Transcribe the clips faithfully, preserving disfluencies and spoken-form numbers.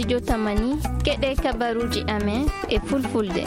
studio Tamani keɗe kabaruji amen e fulfulde.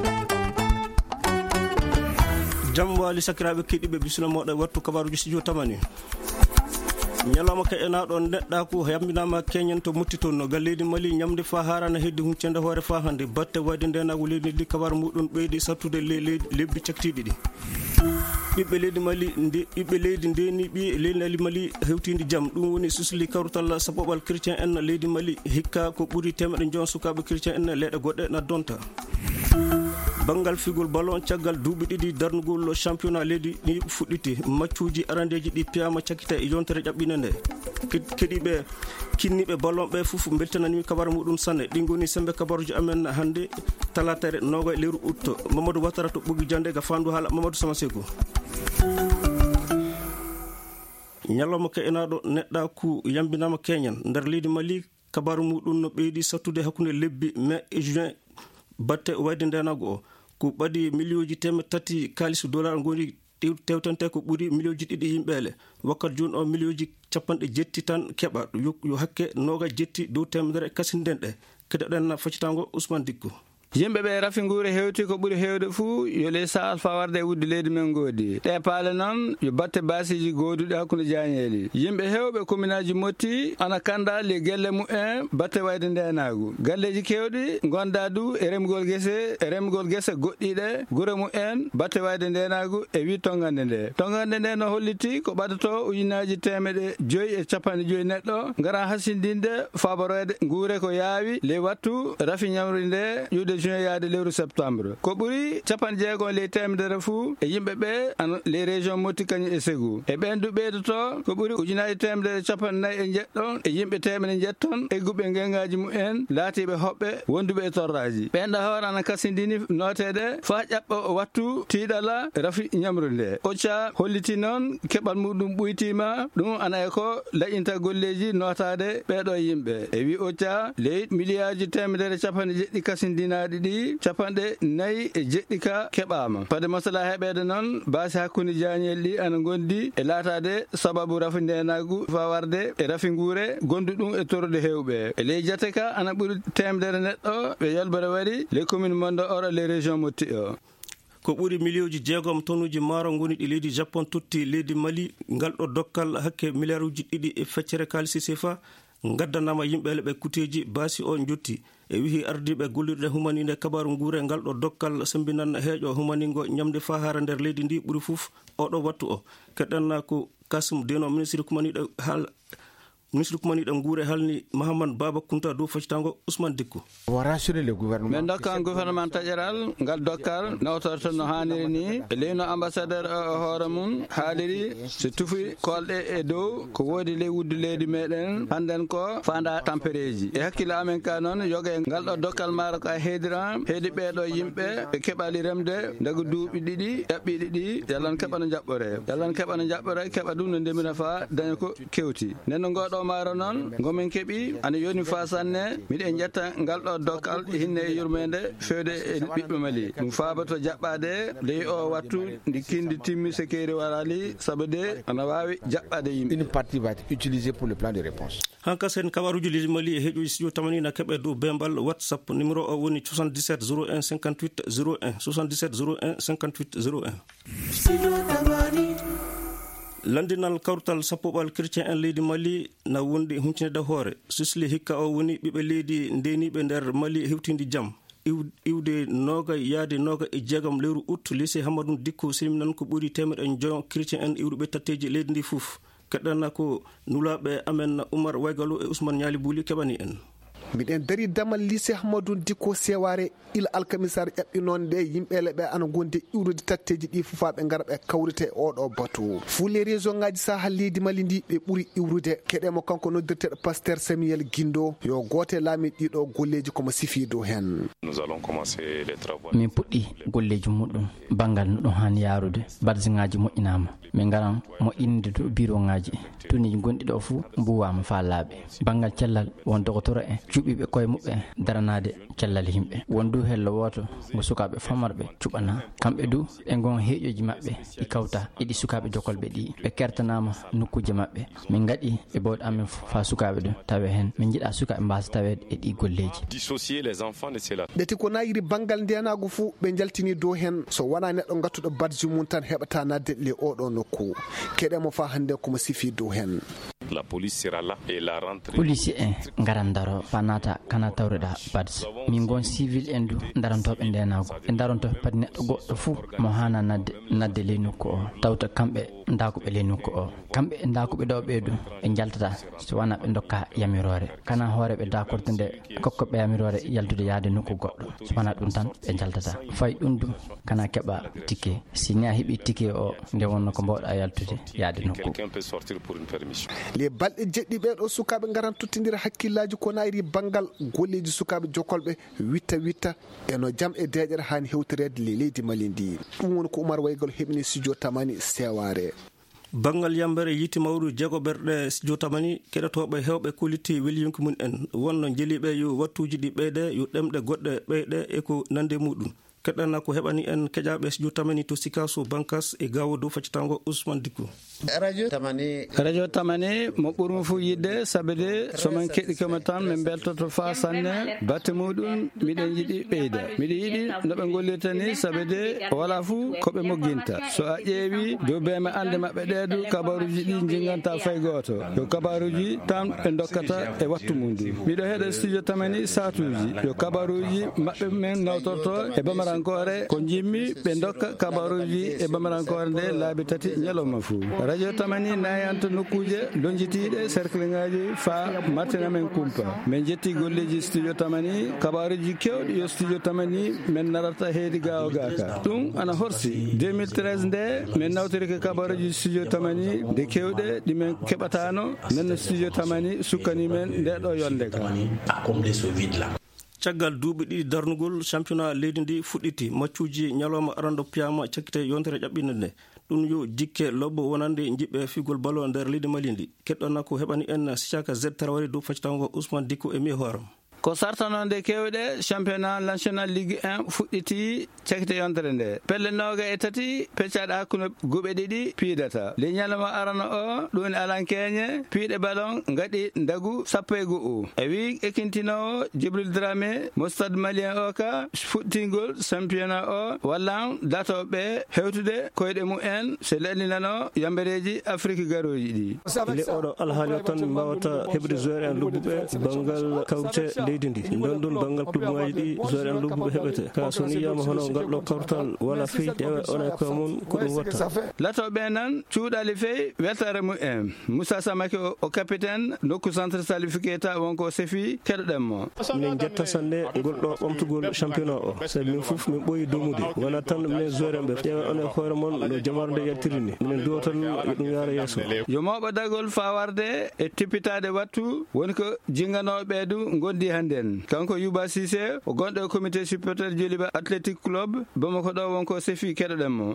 Jam wali sakiraɓe keɗiɓe bisuna moɗo wattu kabaruji studio Tamani. Nyalama ka enaɗo neɗɗa ko yambinama keñen to mutti no galleji Mali ñamde fa harana heddi huncende hoore fa hande batte wadde ndenago leydi ndi kabar muɗum ɓeydi sattude lebbi caktiɗi ɗi. ɓiɓɓe leydi Mali ɓiɓɓe leydi ndeni ɓi leydi Mali hewtidi jaam ɗum woni susli kawrutal saɓoɓal chrétien en leydi Mali hikka ko ɓuuri temedde jon sukaɓe chrétien en leɗɗe goɗɗe na donta. Bangal figol ballon caggal duuɓi ɗiɗi darnugol championnat leydi ni fuɗɗiti maccuji arandeji ɗi piyama cakkita e yontere ƴaɓɓine nde keɗiɓe kinniɓe ballon ɓe fof beltananimi kabar muɗum sanne ɗi goni sembe kabaruji amen hande talatere noga e lewru août. Mamadou Watara to ɓoggi jande ga fandu haala Mamadou Samaseko. Ñalawma ka enaɗo neɗɗa ku yambinama keñan nder leydi Mali kabaru muɗum no ɓeydi sattude hakkude lebbi mai e juin batte wayde ndenago o ko ɓadi million ji temed tati kalisu dollar goni tewtante ko ɓuuri million ji ɗiɗi yimɓele wakkat joni o million ji capanɗe jetti tan keɓa yo hakke noga jetti dow temedere kasinden ɗe keɗoɗen faccitango Ousmane Dikko. yimɓe ɓe rafi nguure hewti ko ɓuri hewde fuu yo ley sahal fa warde e wudde leydi men goodi ɗe paale noon yo batte basiji gooduɗi hakkude jañeeli yimɓe hewɓe commune aji motti ana kanda le gelle mu'en batte wayde ndenagu galleji kewɗi gonda du e remgol gese e remgol gese goɗɗiɗe guure mu'en batte wayde ndenagu e wi tongande nde tongande nde no holliti ko ɓadato ujunaji temeɗe joyyi e capanɗe joyyi neɗɗo ngara hasindinde faborede nguure ko yaawi le wattu rafi ñamri nde yude juin yaade lewru septembre ko ɓuri capanɗe jeegon ley temedere fuu e yimɓe ɓe an les régions motti kañum e Ségou e ɓen du ɓeydoto ko ɓuri ujunaji temedere capanɗe nayyi e jeɗɗon e yimɓe temedde jetton egguɓe gengaji mumen laatiɓe hoɓɓe wonduɓe e torraji ɓenɗa hoore ana kasindini notede fa ƴaɓɓa wattu tiiɗala rafi ñamru nde occa holliti noon keɓal muɗum ɓuytima ɗum ana e ko laƴinta golleji notade ɓeɗo yimɓe e wi occa ley milliards temedere capanɗe jeɗɗi kasindina ɗi capanɗe nayyi e jeɗɗi ka keɓama fade masala heɓede noon baasi hakkude jañel ɗi ana gondi e laatade sababu rafi ndenagu fa warde e rafi nguure gondu ɗum e torde hewɓe e ley jate ka ana ɓuuri temedere neɗɗo ɓe yalbere waɗi les commune mondo oro les régions motti o ko ɓuri million ji jeegom tonnuji maaro ngoni ɗi leydi Japon totti leydi Mali ngal ɗo dokkal hakke milliard uji ɗiɗi e feccere kalisi sefa gaddanama yimɓele ɓe kuteji baasi o jotti e wihi ardiɓe gollirde humaninde kabaru nguure ngal ɗo dokkal sembinan heeƴo humaningo ñamde fa hara nder leydi ndi ɓuuri fof oɗo wattu o keɗɗenna ko Kasum Deno ministre kumaniɗo hal ministre kumaniɗo nguure halni Mahamane Baba Kounta dow faccitango Ousmane Dikko. min dokkan gouvernement taƴeral ngal dokkal nawtorto no hanniri ni e leyno ambassadeur o hoore mum haaliri so tufi kolɗe e dow ko woodi ley wuddu leydi meɗen hannden ko fanda tampereji e hakkille amen ka noon yoga ngal ɗo dokkal maaro ka heediran heedi ɓeeɗo yimɓe ɓe keɓali remde daga duuɓi ɗiɗi ƴaɓɓiɗi ɗi yallan keɓa no jaɓɓore yallan keɓa no jaɓɓore keɓa ɗum no ndemina fa daña ko kewti nden no ngoɗo maaro noon gomin keeɓi ana yoni fa sanne miɗen jetta ngal ɗo dokkal hinne e yurmede fewde e ɓiɓɓe Mali ɗum faabato jaɓɓade ley o wattu ndi kindi timmi sekeri warali saabu de ana wawi jaɓɓade yimɓe. Une partie va être utilisée pour le plan de réponse. hanka sen kabaruji leydi Mali e heeƴoji studio Tamani na keɓe dow bembal WhatsApp numéro o woni soixante-dix-sept zéro un cinquante-huit zéro un soixante-dix-sept zéro un cinquante-huit zéro un. Landinal kawrutal sappoɓal chrétien en leydi Mali na wonde huncinede hoore susli hikka o woni ɓiɓe leydi ndeniɓe nder Mali hewtindi jaam iwde noga yaade noga e jeegam lewru août lycée Hamadou Dikko silminan ko ɓuuri temeɗe jon chrétien en iwruɓe tatteji leydi ndi fof keɗɗanna ko nulaɓe amen Oumar Waygalo e Ousmane Ñali Bouli keɓani en. miɗen dari damal lycée Hamadou Dikko seware ila alkamisar ƴaɓɓi noon nde yimɓele ɓe ana gondi iwrude tatteji ɗi fof ɓe gara ɓe kawrite oɗo batu fuu les région ngaji saha leydi Mali ndi ɓe ɓuuri iwrude keɗemo kanko noddirteɗo pasteur Samuel Guindo yo gote laami ɗiɗo golleji komo sifi dow hen. min puɗɗi golleji muɗum bangal no ɗum hani yarude badzingaji moƴƴinama min garan moƴƴinde to bureau ngaji tuni gonɗi ɗo fuu mbuwama fa laaɓe bangal cellal won dogotoro en cuɓiɓe koye muɓɓe daranade cellal yimɓe. Wondu hello woto ngo sukaɓe famarɓe cuɓana kamɓe du e gon heeƴoji maɓɓe ɗi kawta iɗi sukaɓe jokolɓe ɗi ɓe kertanama nokkuje maɓɓe. Min gaɗi e bawɗe amen fa sukaɓe ɗum tawe hen min jiiɗa sukaɓe mbasa tawede e ɗi golleji. ɓeti ko nayiri banggal ndenago fuu ɓe jaltini dow hen so wona neɗɗo gattuɗo badji mum tan heɓata nadde le oɗo nokku keɗemo fa hande komo sifi dow hen. La police sera là et la rentrée. Police en ngaran daro fanata kana tawreda badge. Min gon civil en du darantoɓe ndenago e daranto pat neɗɗo goɗɗo fuu mo hana nadde nadde le nokku o tawta kamɓe ndakuɓe le nokku o. Kamɓe ndakuɓe ɗo ɓeydu ɓe jaltata so wona ɓe dokka yamirore kana hoore ɓe dakorte nde kokkoɓe yamirore yaltude yaade nokku goɗɗo so wona ɗum tan ɓe jaltata fay ɗum du kana keɓa ticket sini a heeɓi ticket o nde wonno ko mbawɗa yaltude yaade nokku. Les balɗe jeɗɗi ɓeɗo sukaɓe garan tottidira hakkillaji ko nayri banggal golleji sukaɓe jokolɓe witta witta eno jaam e deƴere hani hewtorede le leydi Mali ndi. Ɗum woni ko Oumar Waygol heɓini studio Tamani Seware. Bangal yambere yiti mawru jego berɗe studio Tamani keɗotoɓe hewɓe kulitti weljinki mun en wonno jeliɓe yo wattuji ɗi ɓeyde yo ɗemɗe goɗɗe ɓeyɗe e ko nande muɗum. Keɗɗana ko heɓani en keƴaɓe studio Tamani to Sikaso Bankas e gawo dow faccitango Ousmane Dicko. radio tamani radio tamani mo ɓurmi fu yidde sabede somin keɗikoma tan min beltoto fa sanne batte muɗum miɗen yiiɗi ɓeyda miɗa yiiɗi noɓe gollirta ni sabede wala fu koɓe mogginta so a ƴeewi dow beme ande maɓɓe ɗeɗo kabaruji ɗi jinganta fay goto yo kabaruji tan ɓe dokkata e wattu mum ndi miɗo heeɗa studio tamani satuji yo kabaruji maɓɓe men nawtorto e bamarankore ko jimmi ɓe dokka kabaruji e bamarankore nde laabi tati ñalawma fu. Radio Tamani nayanta nokkuje lonjitiɗe cercle ngaji fa martina men kumpa min jetti golleji studio Tamani kabaruji kewɗi yo studio Tamani min narata heedi gawo gaka ɗum ana horsi deux mille treize nde min nawtori ko kabaruji studio Tamani de kewɗe ɗi min keɓatano nanno studio Tamani sukkani men nde ɗo yonde ka caggal duuɓi ɗiɗi darnugol championnat leydi ndi fuɗɗiti maccuji ñalawma arando piyama cakkite yontere ƴaɓɓinde nde ɗum yo jikke lobbo wonande jiɓɓe figol balo nder leydi Mali ndi keɗɗonna ko heɓani en sicaka z tarawari dow faccitango Ousmane Dicko e mi horam ko sartanode kewɗe championnat national ligue un fuɗɗiti cakkite yontere nde pelle noga e tati peccaɗe hakkude guɓe ɗiɗi piidata le ñalama arana o ɗum alan keñe piiɗe ballon gaɗi ndagu sappo e go'o e wi ekintinowo Djibril Dramé mo stade malien o ka fuɗɗitingol championnat o wallan datoɓe hewtude koyɗe mumen so lellinano yambereji Afrique garoji ɗi le oɗo alhaali o tan mbawata heɓde joueur en lobbuɓe bangal kawte leydi ndi ɗon ɗon bangal clubmaji ɗi joueur en lobbuɓe heɓete ka so ni yiyama hono ngalɗo kawtal wala fii ƴeewe ona koye mum ko ɗum watta latoɓe nan cuuɗali feyi weltare mumen Moussa Samake o capitaine nokku centre salifique ta wonko sefi keɗoɗenmo minen jetta sanne ngolɗo ɓamtugol championnat o sabi min foof min ɓooyi domude wona tan minen joueur en ɓe ƴeewe one hoore mon no jamaru nde yaltiri ni minen duwo tan yo ɗum yaara yesso yo mawɓe dagol fawarde e tippitade wattu woni ko jinganoɓe du gondi handen kanko Youba Cissé o gonɗo e comité supporter Djoliba athletic club Bamako ɗo wonko sefi keɗoɗenmo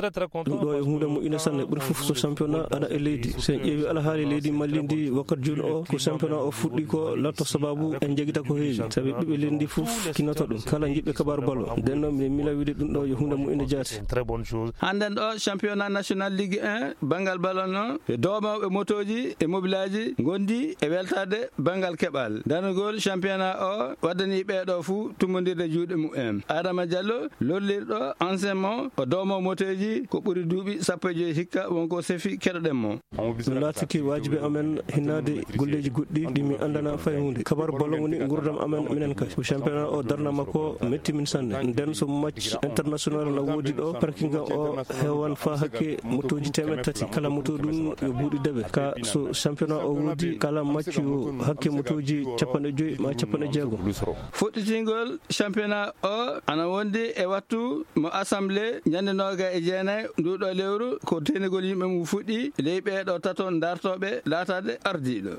ɗum ɗo e hunde mo ina sanne ɓuuri fof so championnat aɗa e leydi sen ƴeewi alhaali leydi Mali ndi wakkati joni o ko championnat o fuɗɗi ko latto sababu en jaguita ko heewi saabi ɓiɓɓe leydi ndi fof kinata ɗum kala jiɓɓe kabaru ballo nden noon min mila wiide ɗum ɗo yo hunde mo ina jaati hannden ɗo championnat national ligue un bangal ballon noon e dowmawɓe motoji e mobilaji gondi e weltade bangal keɓal danugol championnat o waddani ɓeeɗo fuu tummodirde juuɗe mumen Adama Diallo lollirɗo ancien mo o dowmo moteji ko ɓuri duuɓi sappo e joyi hikka wonko sefi keɗoɗenmo ɗum laatiki wajibi amen hinnade golleji goɗɗi ɗi mi andana fay hunde kabaru ballon woni gurdam amen minen kay ko championnat o darna makko metti min sanne nden so match international na woodi ɗo parkinga o hewan fa hakke motoji temed tati kala moto ɗum yo buuɗi deɓe ka so championnat o woodi kala match yo hakke motoji capanɗe joyi ma capanɗe jeegom fuɗɗitingol championnat o ana wondi e wattu mo assemblée ñande noga e jeenayi nduɗo lewru ko tenigol yimɓe mum fuɗɗi ley ɓeeɗo tato dartoɓe laatade ardiɗo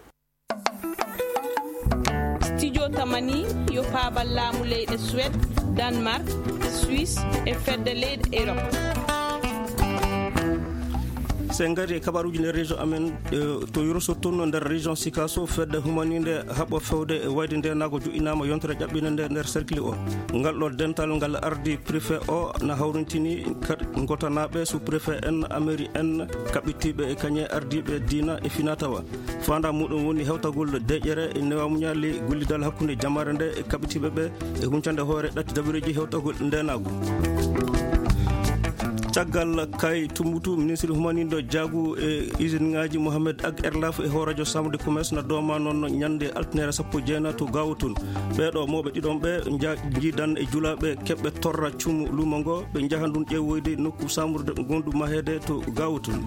studio Tamani yo paabal laamu leyɗe Suède Danemark Suisse e fedde leyɗe Europe sen ngari e kabaruji nder région amen to yoroso tonno nder région Sikasso fedde humaninde haɓo fewde e wayde nde nago joƴinama yontere ƴaɓɓine nde nder cercle o ngal ɗo dental ngal ardi préfet o na hawrintini gotanaɓe sous préfet en amairie en kaɓɓittiɓe e kañe ardiɓe dina e finatawa fanda muɗum woni hewtagol deƴƴere e newamuñali gollidal hakkude jamare nde e kaɓɓitiɓe ɓe e huncande hoore ɗatti dabireji hewtagol ndenago caggal kay tumbutu ministre humanindo jaagu e usine ngaji Mohamed Ag Erlaf e ho radio Samde commerce na doma noon ñande altinere sappo jeenato gawtun ɓeɗo moɓe ɗiɗon ɓe jiidan e julaɓe keɓɓe torra cumu lumo ngo ɓe jahan ɗum ƴeewoyde nokku samurde gondu mahede to gawtun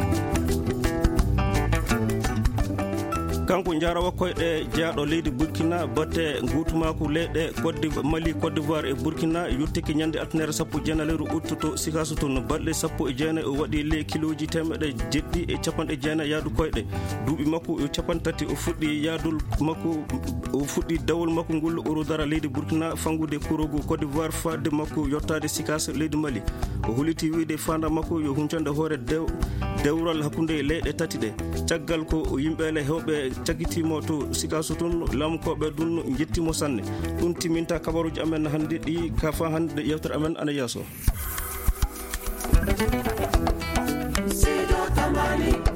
kanko jarawa koyɗe jeeyaɗo leydi Burkina batte gutumako leyɗe Côte Mali Côte d'Ivoire e Burkina yuttiki ñande altinere sappo jeenaleru août to Sikasso toon balɗe sappo e jeenayi o waɗi ley kiloji temedde jeɗɗi e capanɗe jeenayi yaadu koyɗe duuɓi makko yo capantati o fuɗɗi yaadul makko o fuɗɗi dawol makko ngol oro dara leydi Burkina fangude kurogo Côte d'Ivoire fadde makko yottade Sikasso leydi Mali o holiti wiide fanda makko yo huncande hoore dew dewral hakkude leyɗe tati ɗe caggal ko yimɓele hewɓe caggitimo to Sikasso toon lamkoɓe ɗum jettimo sanne ɗum timinta kabaruji amen hannde ɗi ka fa hannde yewtere amen ana yeeso.